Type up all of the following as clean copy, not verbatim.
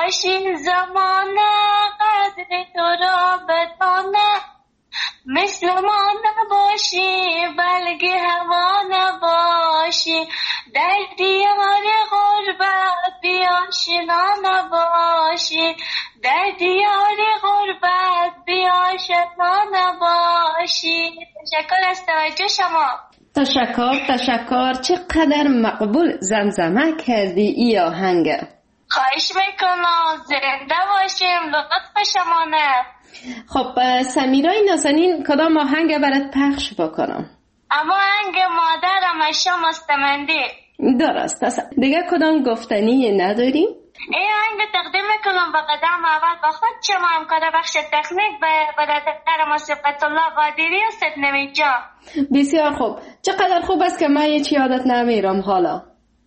باشی زمانه قدر تو را بدانه مثل ما نباشی بلکه هوا نباشی در دیار غربت بیاشنا نباشی در دیار غربت بیاشنا نباشی. تشکر از توجه شما. تشکر. چقدر مقبول زمزمه کردی ای آهنگ. خواهش میکنم. زنده باشیم. لطف شما نه. خب سمیرای نازنین کدام آهنگ برات پخش بکنم؟ اما آهنگ مادرم اشیا مستمندی. درست. دیگه کدام گفتنی نداری؟ این آهنگ تقدیم میکنم به قدم اول با خود شما همکار بخش تکنیک به برادر ما صفت الله قادری و ستنمی جان. بسیار خوب. چقدر خوب است که من هیچ یادت نمیرم حالا.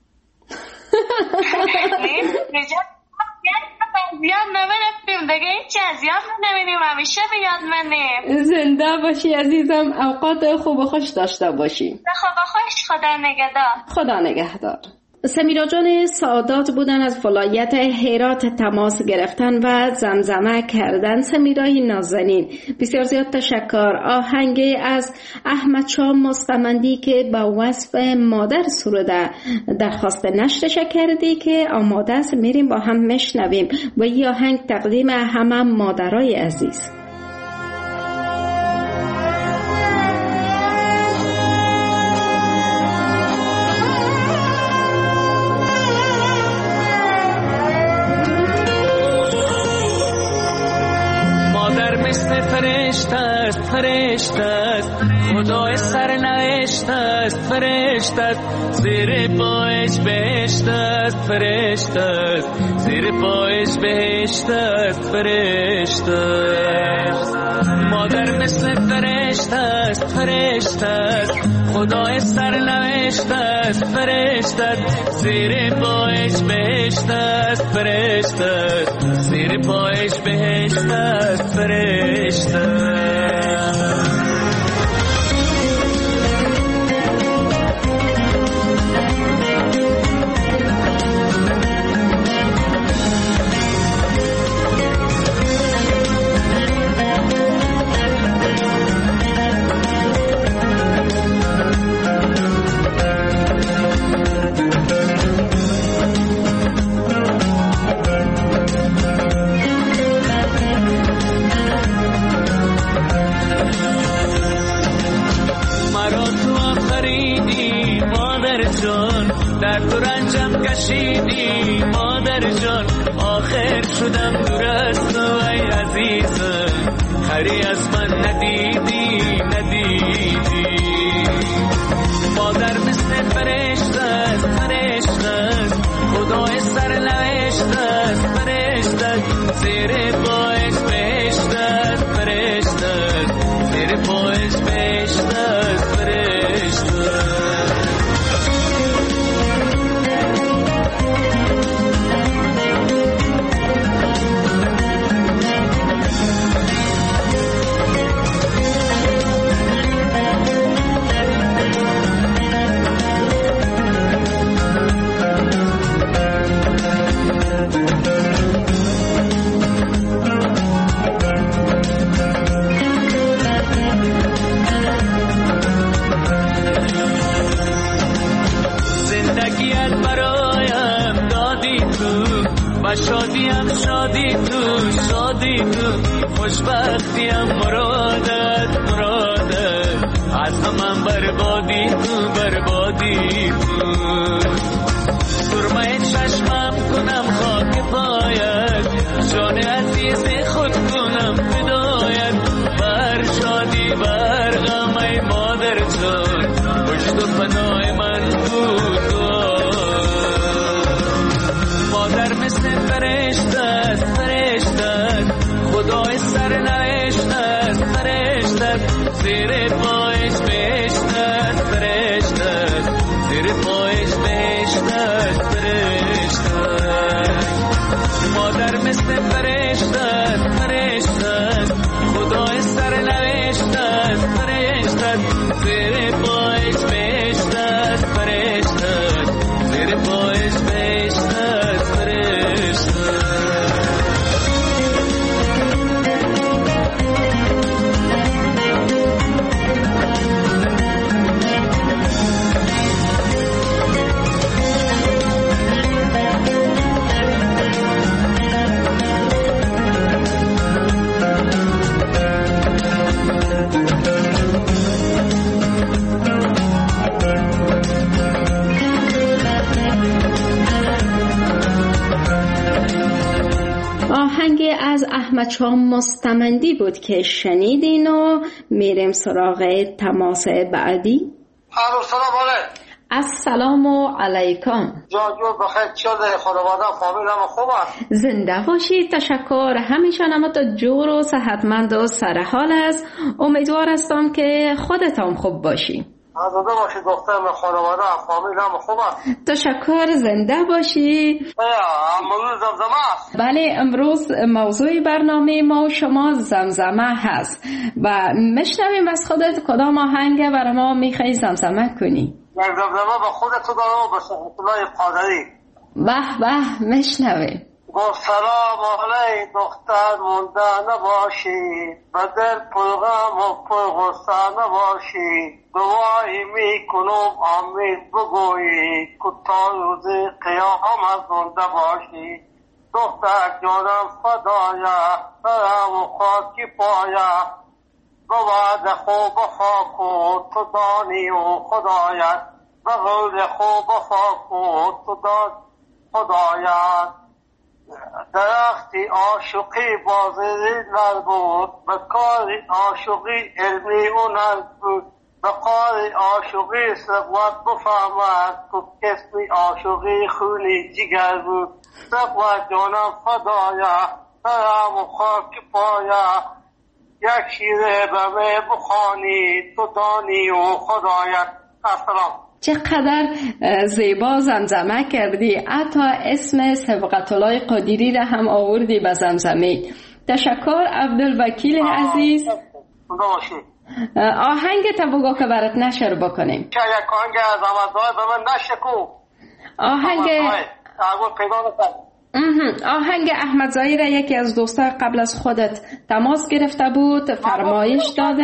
زیاد نمیرفتیم دیگه، هیچ از یاد نمیریم، همیشه به یاد منیم. زنده باشی عزیزم. اوقات خوب و خوش داشته باشی. خوب و خوش. خدا نگهدار. خدا نگهدار. سمیرا جان سعادات بودن از ولایت هرات تماس گرفتن و زمزمه کردن. سمیرای نازنین بسیار زیاد تشکر. آهنگ از احمد شاه مستمندی که با وصف مادر سروده درخواست نشرش کردی که آماده است، میریم با هم میشنویم و این آهنگ تقدیم همه مادرای عزیز. فرشته است خدای سرنوشت است فرشته است زیر پایش بهشت است فرشته است زیر پایش بهشت است فرشته است. مادر مثل فرشته است خدای سرنوشت است فرشته است زیر پایش بهشت است فرشته است زیر پایش بهشت است فرشته. در تو رنجم کشیدی مادر جان، آخر شدم دور از تو ای عزیزم، خری از من ندیدی مادر مثل فرشته است خدای سرنوشت است فرشته است زیر پایش بهشت است فرشته است زیر پایش بهشت است فرشته. شادی تو خوشبختیم مرادت از همم بربادی تو سرمه چشمم کنم خاک پایت، جان عزیز خود کنم فدایت، بر شادی بر غم ای مادر جان، پشت و پناه من بود. مادر مثل فرشته است خدای سرنوشت است فرشته است زیر پایش بهشت است فرشته است زیر پایش بهشت است فرشته. مادر مثل فرشته است خدای سرنوشت است فرشته است زیر پایش بهشت است فرشته است زیر پایش بهشت است فرشته. آهنگ از احمد شاه مستمندی بود که شنیدین و میریم سراغ تماس بعدی. السلام علیکم. جانجو بخیر، چیزه خانواده فامیلم خوب است؟ زنده باشید. تشکر. همیشه تا جور و صحتمند و سرحال است. امیدوار هستم که خودتان خوب باشی. زنده باشید دخترم، خانواده فامیلم خوب است. تشکر. زنده باشی. موضوع زمزمه است. بله، امروز موضوع برنامه ما و شما زمزمه هست و میشنویم از خودت کدام آهنگ برای ما میخوای زمزمه کنی؟ زمزمه به خودت دارم و به سلطنای قادری. به به، میشنویم. با سلام علی دختر مونده نباشی، بدل پرغم و پرغصه نباشی، دعایی میکنم امید بگویی، کتا روز قیامت زنده باشی. دختر جانم فدایه، سرم و خاکی پایه، بود خوب خاک و تو دانی و خدایت، به قول خوب خاک و تو دانی خدایت. درختی عاشقی بازی نبود، به کار عاشقی علمی و نبود، به کار عاشقی ثروت بفهمد، تو کسمی عاشقی خونی جگر بود. ثروت جانم فدایه، سرم و خاک پایه، یک شیره به می بخوانی، تو دانی و خدایت. السلام. چقدر زیبا زمزمه کردی، حتی اسم سبقت‌الله قادری را هم آوردی به زمزمه. تشکر عبدالوکیل عزیز. آهنگ تا بگو که برات نشر بکنیم. چه یک آهنگ از آمدهای به من نشکو. آهنگ احمد زایی را یکی از دوستا قبل از خودت تماس گرفته بود، فرمایش داده.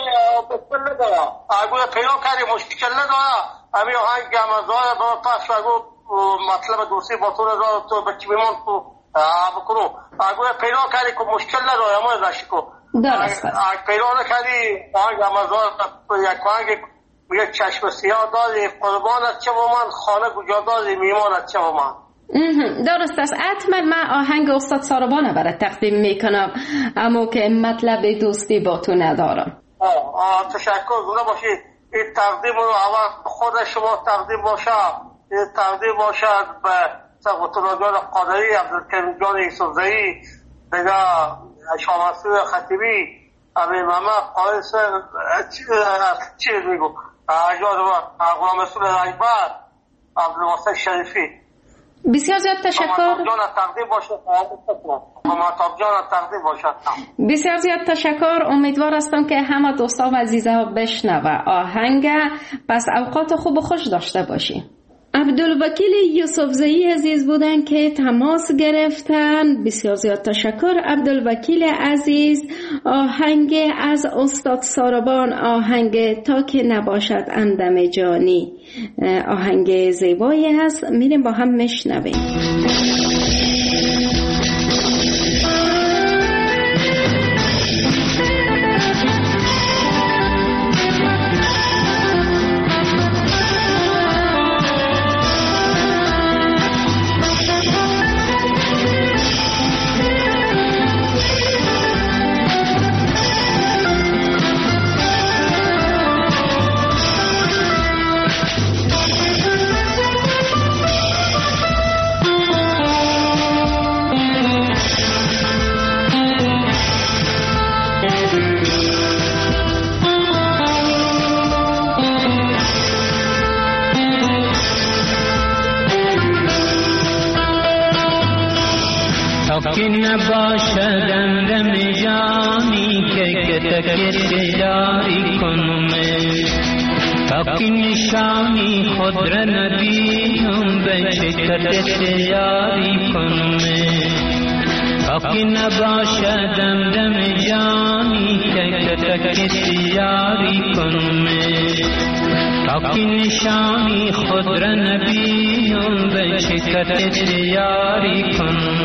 اگه پیدا کردی مشکل نداره، همین آهنگ احمد زایی با پس اگه مطلب دوستی با تو نداره تو بچی بیمان تو بکنو. اگه پیدا کردی که مشکل نداره همون نشکو. درست است. اگه پیدا نکردی آهنگ احمد زایی یک آهنگ یک چشم سیاه داری، قربانت چه با من، خانه کجا داری، میمانت چه با من. درست است. حتما من آهنگ استاد ساربانه برای تقدیم میکنم، اما که مطلب دوستی با تو ندارم. تشکر. زنده باشید. این تقدیم رو اول خود شما تقدیم باشه، این تقدیم باشد به سبقت‌الله جان قادری، عبدالکریم جان یوسفزئی، دیگه شاه مسعود خطیبی، امیر محمد قائس، چی میگو غلام رسول رهبر، عبدالواسط شریفی. بسیار زیاد تشکر. بسیار زیاد تشکر. امیدوار هستم که همه دوستا و عزیزا بشنوه آهنگ. پس اوقات خوب و خوش داشته باشی. عبدالوکیل یوسفزئی عزیز بودن که تماس گرفتن. بسیار زیاد تشکر عبدالوکیل عزیز. آهنگ از استاد ساربان، آهنگ تا که نباشد همدم جانی، آهنگ زیبایی هست. میریم با هم میشنویم. که نباشد همدم جانی که تکت یاری کنم، تا که نشانی خود را نبینم به شکرت یاری کنم، تا که نباشد همدم جانی که تکت یاری کنم، تا که نشانی خود را نبینم به شکرت یاری کنم.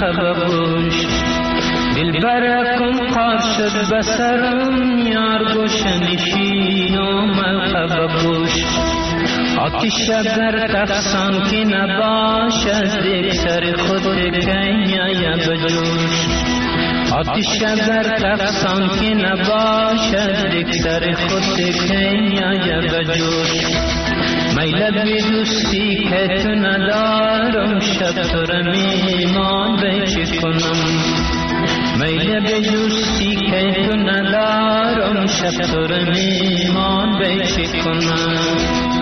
خبگوش دل برکم قار شد بسرم یار گوش نشین و خبگوش آتش در تفسان که نباشد یک سر خود کنیا بجوش آتش در تفسان که نباشد یک سر خود کنیا بجوش میل به دوستی که تو ندارم شب تو را میمان بیچه کنم میل به دوستی که تو ندارم شب تو را میمان بیچه کنم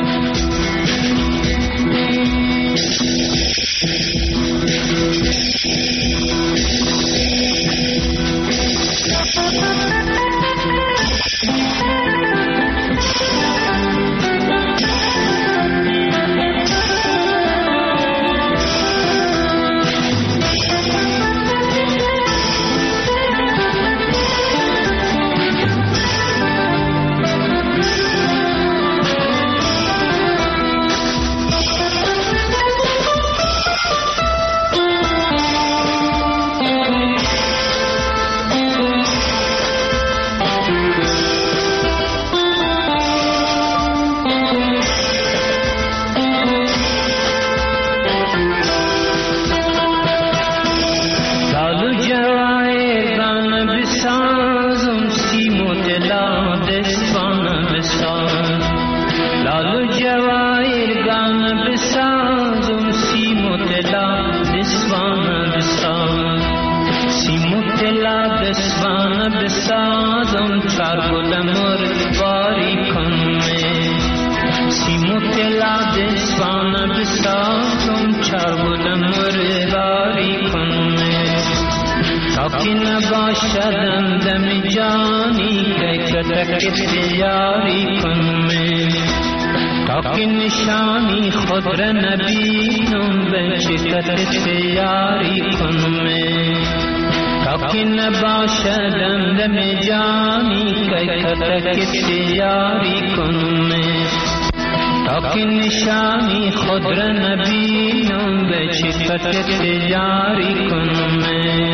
یاری کنم تا که نشانی خود را نبینم به شکست یاری کنم تا که نباشدم دم جانی که کتکت یاری کنم تا که نشانی خود را نبینم به شکست یاری کنم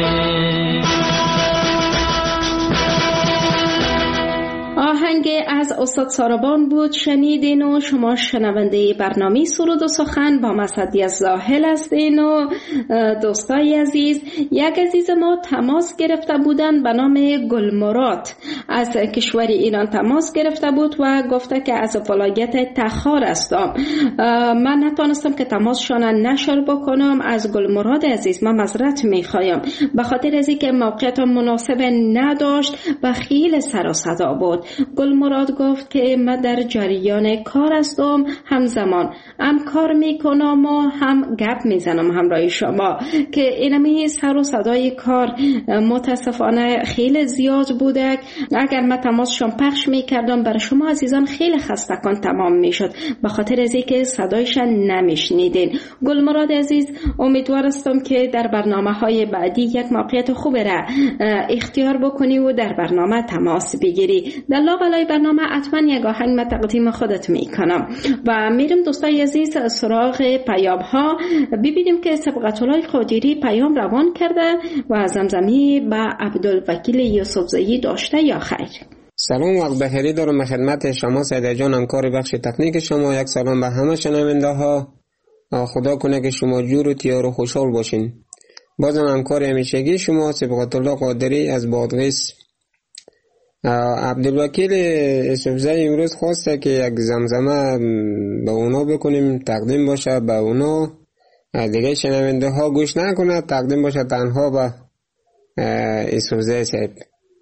آهنگ از استاد ساربان بود شنیدین و شما شنونده برنامه سرود و سخن با مسعدی زاهل هستین و دوستای عزیز. یک عزیز ما تماس گرفته بودن به نام گلمراد از کشور ایران تماس گرفته بود و گفته که از ولایت تخار هستم. من نتونستم که تماسشان نشر بکنم. از گلمراد عزیز من معذرت میخوایم به خاطر از اینکه موقعیت مناسب نداشت و خیلی سر و صدا بود. گلمراد گفت که من در جریان کار هستم، همزمان هم کار میکنم و هم گپ میزنم همراه شما که اینمی سر و صدای کار متاسفانه خیلی زیاد بوده. اگر من تماسشون پخش میکردم برای شما عزیزان خیلی خستگان تمام میشد به خاطر از اینکه صدایشان نمیشنیدین. گلمراد عزیز امیدوار هستم که در برنامه های بعدی یک موقعیت خوب را اختیار بکنی و در برنامه تماس بگیری. در لاغلای برنامه حتما یک آهنگ من تقدیم خودت میکنم و میرم دوستای عزیز سراغ پیام ها ببینیم که سبقت‌الله قادری پیام روان کرده و زمزمی به عبدالوکیل یوسفزئی داشته یا خیر. سلام وقت بخیری دارم خدمت شما سیده جان همکار بخش تکنیک شما. یک سلام به همه شنونده ها. خدا کنه که شما جور و تیار و خوشحال باشین. بازم همکار همیشگی شما سبقت‌الله قادری از بادغیس. عبدالوکیل یوسفزئی امروز خواسته که یک زمزمه به اونا بکنیم تقدیم باشه به اونا، دیگه شنونده ها گوش نکنه، تقدیم باشه تنها به یوسفزئی صاحب.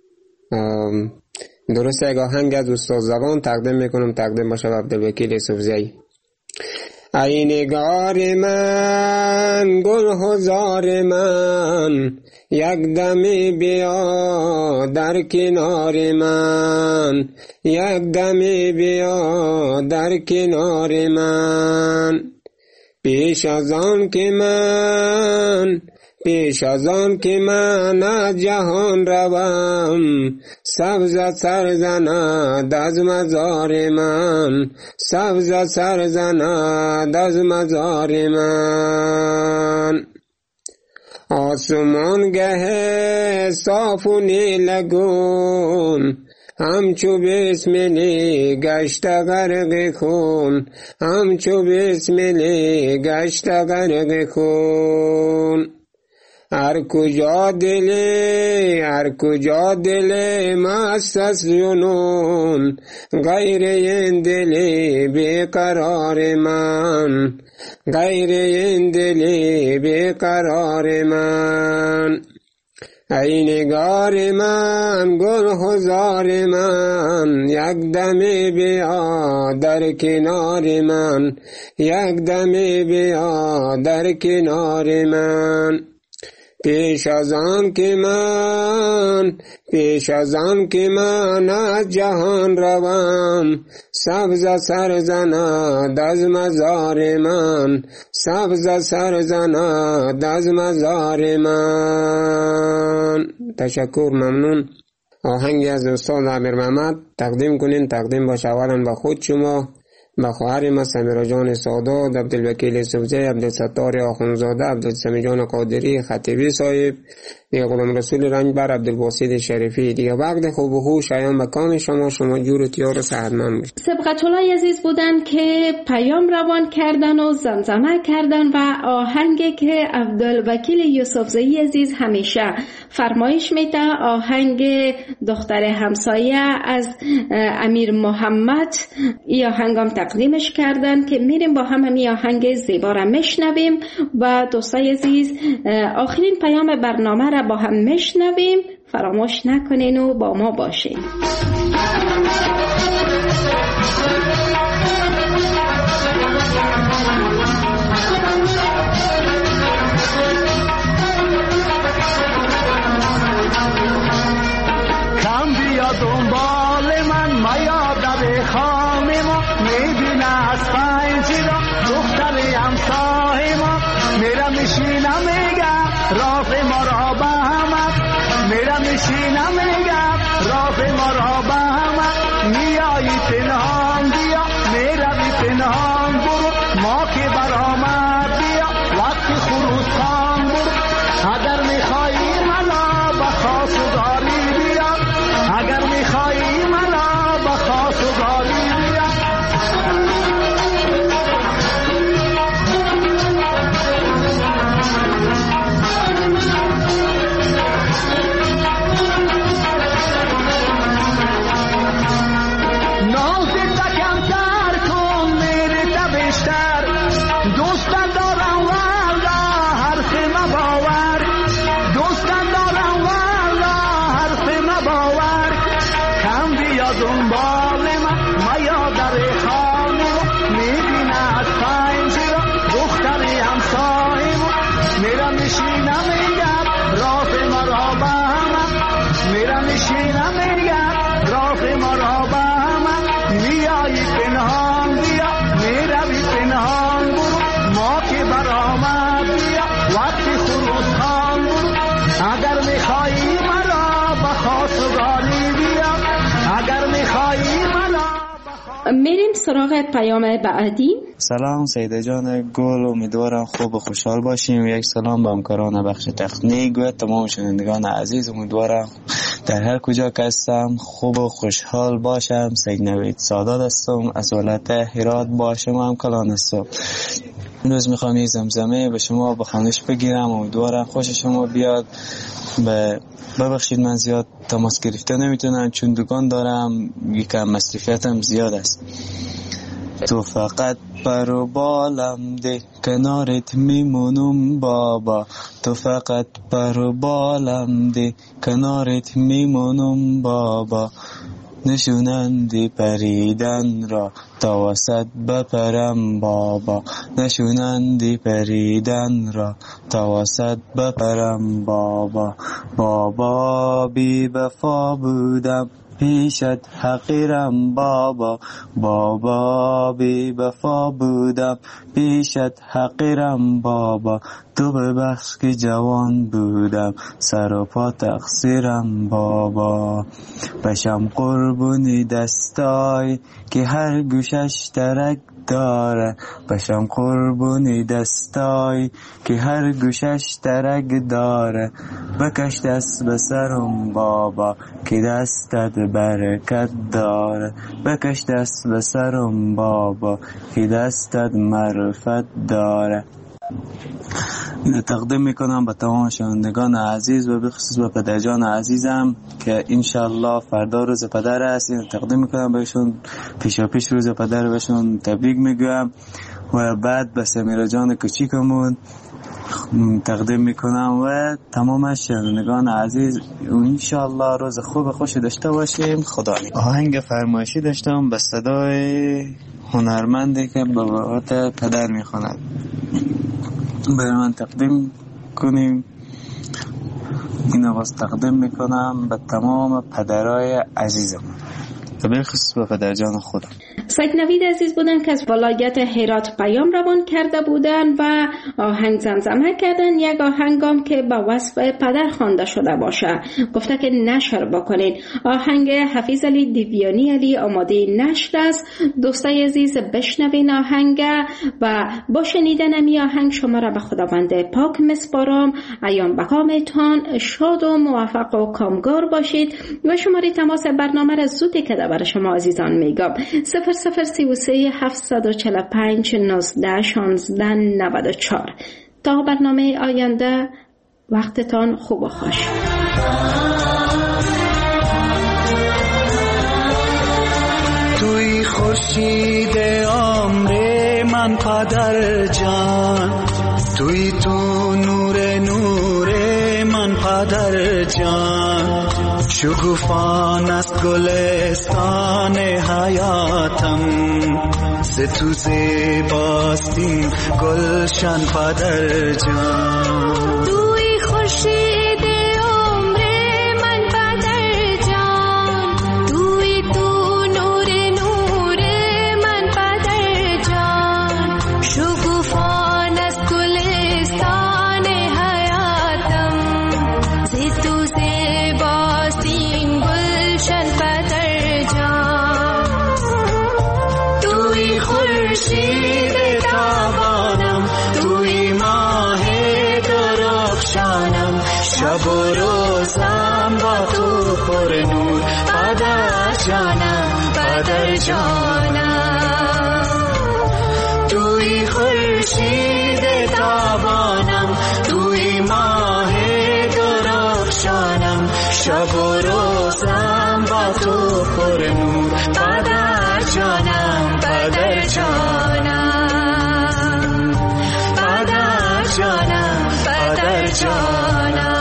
درسته یک آهنگ از استاد زبان تقدیم میکنم، تقدیم باشه به عبدالوکیل یوسفزئی. ای نگار من گل هزار من یک دمی بیا در کنار من، یک دمی بیا در کنار من. پیش از آن که من از جهان روم، سبز سر زند از مزار من، سبز سر زند از مزار من. آسمان گه صاف و نیلگون همچو بسملی گشت غرق خون همچو بسملی گشت غرق خون هر کجا دل مست از جنون غیر این دل بیقرار من غیر این دل بیقرار من ای نگار من گل هزار من یک دمی بیا در کنار من یک دمی بیا در کنار من پیش از آن که من از جهان روم سبز سر زند از مزار من سبز سر زند از مزار من. تشکر، ممنون. آهنگی از استاد عامر محمد تقدیم کنین. تقدیم باشه اولا با خود شما، با خواهر ما سمیرا جان سادات، عبدالوکیل سبزی، عبدالستار آخونزاده، عبدالسمی جان قادری، خطیبی صاحب، دیگه غلام رسول رنجبر، عبدالباسط شریفی. دیگه وقت خوب و خوش شایان مکان شما جور و تیار و صحتمند باشید. سبقت الله عزیز بودن که پیام روان کردن و زمزمه کردن و آهنگی که عبدالوکیل یوسفزئی عزیز همیشه فرمایش میده، آهنگ دختر همسایه از امیر محمد، ای آهنگم تقدیمش کردن که میریم با هم همی آهنگ زیبا را میشنویم و دوستای عزیز آخرین پیام برنامه را با هم میشنویم. فراموش نکنین و با ما باشین. کم بیا دنبال من میا در خانه ما، میبینه از پنجره دختر همسایه ما، میرم میشینم میگم راه ما را به همه، میرم میشینم میگم راه ما را به همه، میایی پنهان بیا میروی پنهان برو، ما که برآمد بیا وقتی خروس خان برو، اگر میخوایی منو به خواستگاری بیا، اگر میخوایی منو به خواستگاری بیا. دنبال من میا در خانه میبینه از پنجره دختر همسایه ما، میرم میشینم میگم راه ما را به همه، میرم میشینم میگم راه ما را به همه، میایی پنهان بیا میروی پنهان برو، ما که برآمد بیا وقتی خروس خان برو، اگر میخوایی مرا به خواستگاری بیا، اگر میخوایی منو. میریم سراغ پیام بعدی. سلام سیده جان گل، امیدوارم خوب و خوشحال باشیم. یک سلام به همکاران بخش تکنیک و تمام شنوندگان عزیز، امیدوارم در هر کجا که هستم خوب و خوشحال باشم. سید نوید سادات هستم، از ولایت هرات با شما هم کلان هستم. امروز میخوام یک زمزمه به شما بخوانش بگیرم، امیدوارم خوش شما بیاد. ببخشید من زیاد تماس گرفته نمیتونم چون دکان دارم، یکم مصرفیتم زیاد است. تو فقط پر و بالم ده کنارت میمونم بابا، تو فقط پر و بالم ده کنارت میمونم بابا، نشونندی پریدن را تا وسط بپرم بابا، نشونندی پریدن را تا وسط بپرم بابا، بابا بی وفا بودم پیشت حقیرم بابا، بابا بی وفا بودم پیشت حقیرم بابا، تو ببخش که جوان بودم سر و پا تقصیرم بابا، بشم قربونی دستای که هر گوشش ترک داره، بشم قربونی دستای که هر گوشش ترک داره. بکش دست به سرم بابا که دستت برکت داره، بکش دست به سرم بابا که دستت معرفت داره. اینو تقدیم میکنم به تمام شنوندگان عزیز و به خصوص به پدرجان عزیزم که انشالله فردا روز پدر است. اینو تقدیم میکنم بهشون، پیشا پیش روز پدر بهشون تبریک میگم و بعد به سمیرا جان کوچیکمون تقدیم میکنم و تمام شنوندگان عزیز انشالله روز خوب خوشی داشته باشیم. خدا نگهدار. آهنگ فرمایشی داشتم به صدای هنرمندی که به بابت پدر میخواند، برای من تقدیم کنیم. اینو باز تقدیم میکنم به تمام پدرای عزیزم و بالخصوص به پدرجان خودم. سید نوید عزیز بودن که از ولایت هرات پیام روان کرده بودن و آهنگ زمزمه کردن. یک آهنگام که با وصف پدر خوانده شده باشه گفته که نشر بکنین. آهنگ حفیظ علی دیویانی علی آماده نشر است. دوستای عزیز بشنوین آهنگ و با شنیدن امی آهنگ شما را به خداوند پاک مسپارم. ایام بقامتان شاد و موفق و کامگار باشید و شماره تماس برنامه را زودی که برای شما عزیزان میگم 0033 745 19 16 94. تا برنامه آینده وقتتان خوب و خوش. توی خورشید عمر من پدر جان، توی تو نور من پدر جان، شکوفان است گلستان حیاتم، ز تو زیباستیم گلشن پدر جان. توی خورشید عمر من پدر جان، توی تو نور من پدر جان، شکوفان است گلستان حیاتم، ز تو زیباستیم گلشن پدر جان. توی خورشید تابانم، توی ماه درخشانم، شب و روزم با تو پر نور پدر جانم، پدر جانم. توی خورشید تابانم، توی ماه درخشانم، شب و روزم با تو پر نور پدر جانم، پدر جانم، پدر جانم، پدر جانم.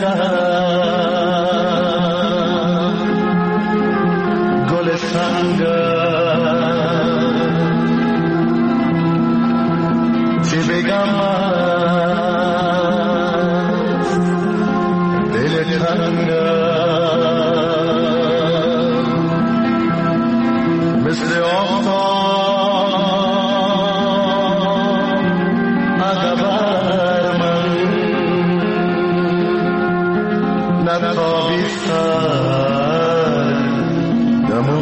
گل سنگ نتابی سر دمو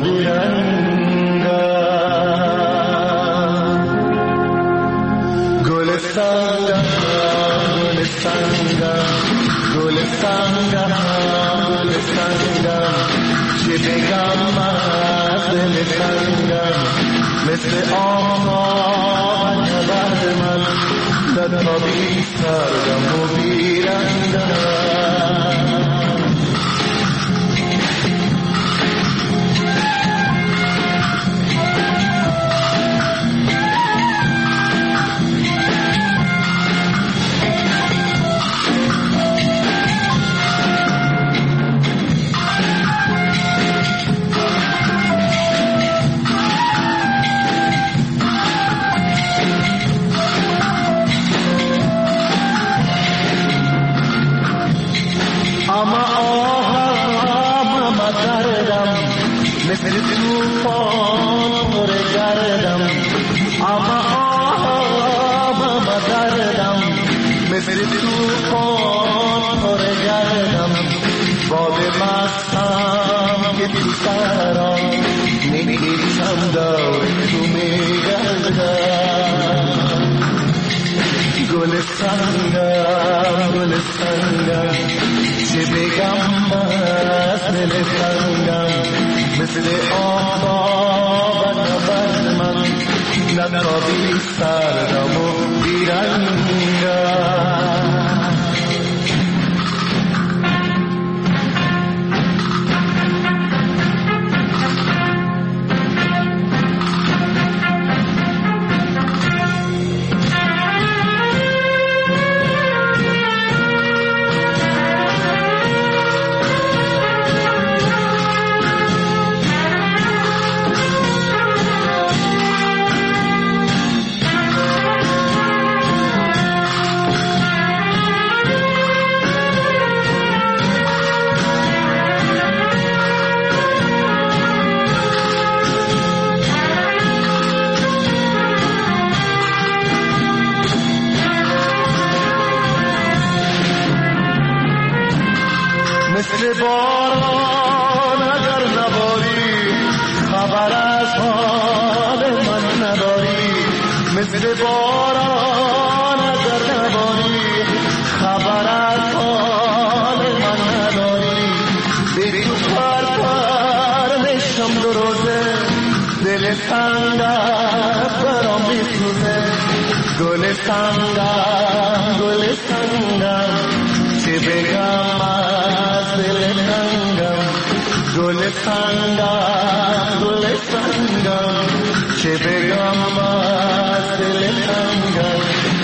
گیرنگم گلستانم گلستانم چه بگم از دل تنگم مثل آمد بر من نتابی سردم و بیرندم مثل توفان پر گردم اما آبم دردم مثل توفان پر گردم باد مستم که تو سرم نمیگیرم دور تو میگردم گلستانم چه بگم از دل تنگم مثل آب بر من نتابی سردم و بیرنگم مثل باران اگر نباری خبر از حال من نداری مثل باران اگر نباری خبر از حال من نداری بری تو پر نشم دو روزه دل تنگم برام میسوزه گلستانم چه بگم از دل تنگم گلستانم چه بگم از دل تنگم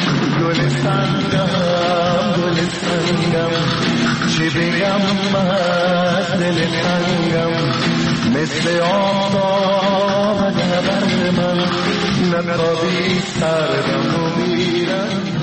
گلستانم چه بگم از دل تنگم مثل آفتاب بر من نتابی سردم و میرنگم